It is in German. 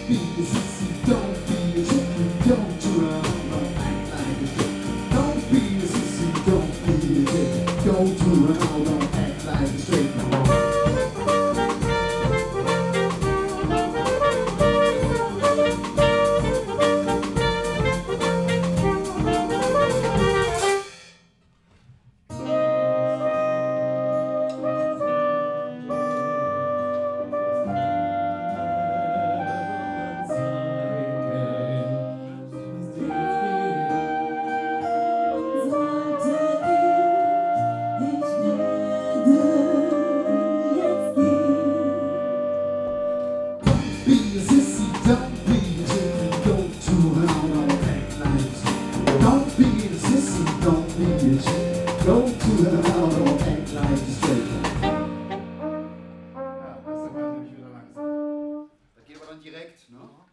be a sissy, don't be a chicken, don't you run act like a straight. Don't be a sissy, don't be a chicken, don't you run act like a straight. Be a sissy, don't be a chicken, don't you don't act like. Don't be a sissy, don't be a chicken, don't you don't act like a straight. Ja, das ist dann nämlich wieder langsam. Das geht aber dann direkt, ne?